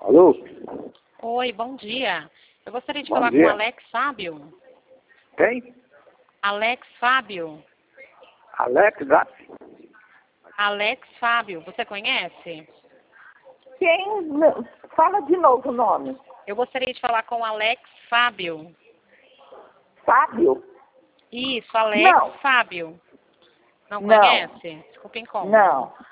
Alô? Oi, bom dia. Eu gostaria de Bom falar dia. com o Alex Fábio. Quem? Alex Fábio. Alex Gato? Alex Fábio, você conhece? Quem? Fala de novo o nome. Eu gostaria de falar com o Alex Fábio. Fábio? Isso, Alex Não. Fábio. Não Não. conhece? Desculpa, como? Não.